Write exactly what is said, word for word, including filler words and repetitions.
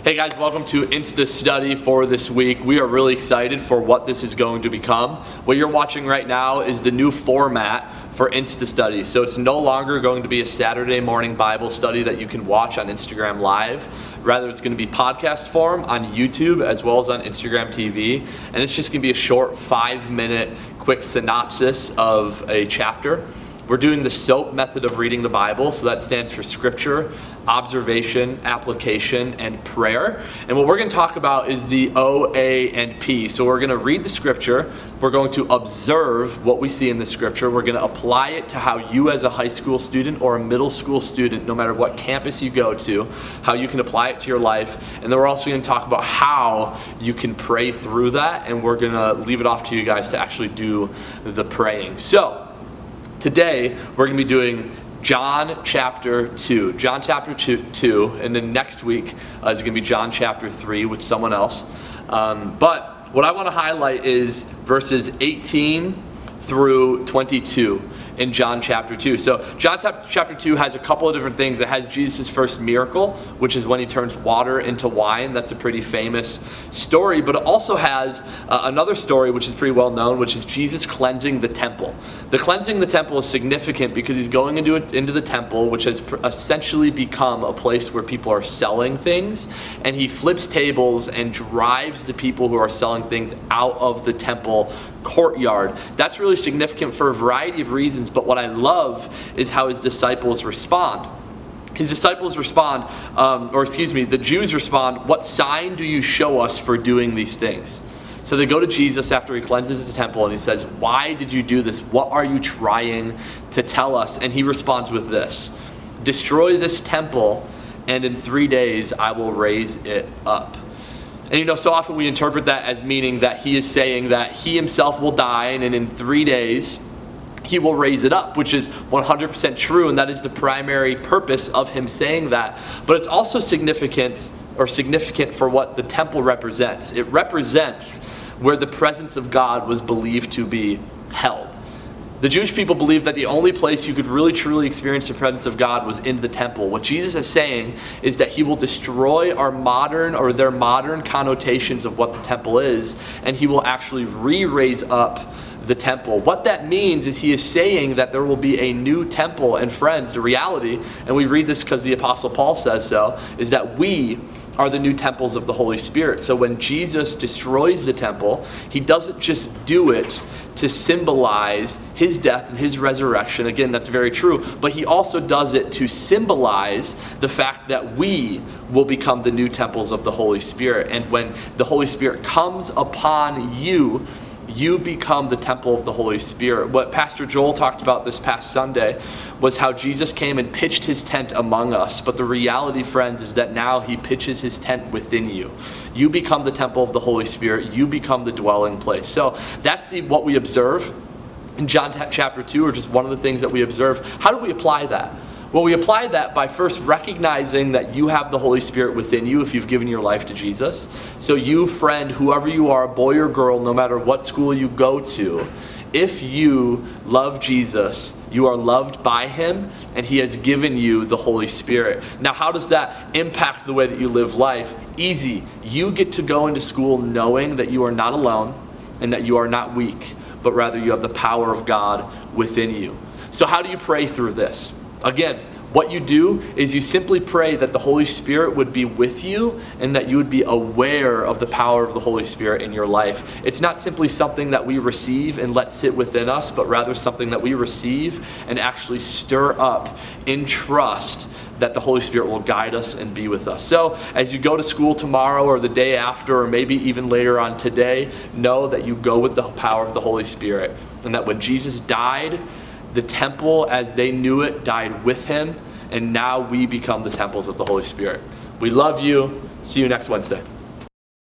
Hey guys, welcome to Insta Study for this week. We are really excited for what this is going to become. What you're watching right now is the new format for Insta Study. So it's no longer going to be a Saturday morning Bible study that you can watch on Instagram Live. Rather, it's going to be podcast form on YouTube as well as on Instagram T V. And it's just going to be a short five minute quick synopsis of a chapter. We're doing the SOAP method of reading the Bible, so that stands for Scripture, Observation, Application, and Prayer. And what we're going to talk about is the O, A, and P. So we're going to read the Scripture, we're going to observe what we see in the Scripture, we're going to apply it to how you as a high school student or a middle school student, no matter what campus you go to, how you can apply it to your life. And then we're also going to talk about how you can pray through that, and we're going to leave it off to you guys to actually do the praying. So, today, we're going to be doing John chapter two. John chapter two, two and then next week uh, is going to be John chapter three with someone else. Um, but what I want to highlight is verses eighteen through twenty-two in John chapter two. So John chapter two has a couple of different things. It has Jesus' first miracle, which is when he turns water into wine. That's a pretty famous story. But it also has uh, another story, which is pretty well known, which is Jesus cleansing the temple. The cleansing the temple is significant because he's going into it, into the temple, which has pr- essentially become a place where people are selling things. And he flips tables and drives the people who are selling things out of the temple courtyard. That's really significant for a variety of reasons, but what I love is how his disciples respond. His disciples respond, um, or excuse me, the Jews respond, "What sign do you show us for doing these things?" So they go to Jesus after he cleanses the temple and he says, "Why did you do this? What are you trying to tell us?" And he responds with this: "Destroy this temple, and in three days I will raise it up." And you know, so often we interpret that as meaning that he is saying that he himself will die and in three days he will raise it up, which is one hundred percent true, and that is the primary purpose of him saying that. But it's also significant or significant for what the temple represents. It represents where the presence of God was believed to be held. The Jewish people believed that the only place you could really truly experience the presence of God was in the temple. What Jesus is saying is that he will destroy our modern or their modern connotations of what the temple is, and he will actually re-raise up the temple. What that means is he is saying that there will be a new temple. And friends, the reality, and we read this because the Apostle Paul says so, is that we are the new temples of the Holy Spirit. So when Jesus destroys the temple, he doesn't just do it to symbolize his death and his resurrection. Again, that's very true. But he also does it to symbolize the fact that we will become the new temples of the Holy Spirit. And when the Holy Spirit comes upon you, you become the temple of the Holy Spirit. What Pastor Joel talked about this past Sunday was how Jesus came and pitched his tent among us. But the reality, friends, is that now he pitches his tent within you. You become the temple of the Holy Spirit. You become the dwelling place. So that's the what we observe in John chapter two, or just one of the things that we observe. How do we apply that? Well, we apply that by first recognizing that you have the Holy Spirit within you if you've given your life to Jesus. So you, friend, whoever you are, boy or girl, no matter what school you go to, if you love Jesus, you are loved by him, and he has given you the Holy Spirit. Now, how does that impact the way that you live life? Easy. You get to go into school knowing that you are not alone and that you are not weak, but rather you have the power of God within you. So how do you pray through this? Again, what you do is you simply pray that the Holy Spirit would be with you and that you would be aware of the power of the Holy Spirit in your life. It's not simply something that we receive and let sit within us, but rather something that we receive and actually stir up in trust that the Holy Spirit will guide us and be with us. So as you go to school tomorrow or the day after or maybe even later on today, know that you go with the power of the Holy Spirit, and that when Jesus died, the temple as they knew it died with him, and now we become the temples of the Holy Spirit. We love you. See you next Wednesday.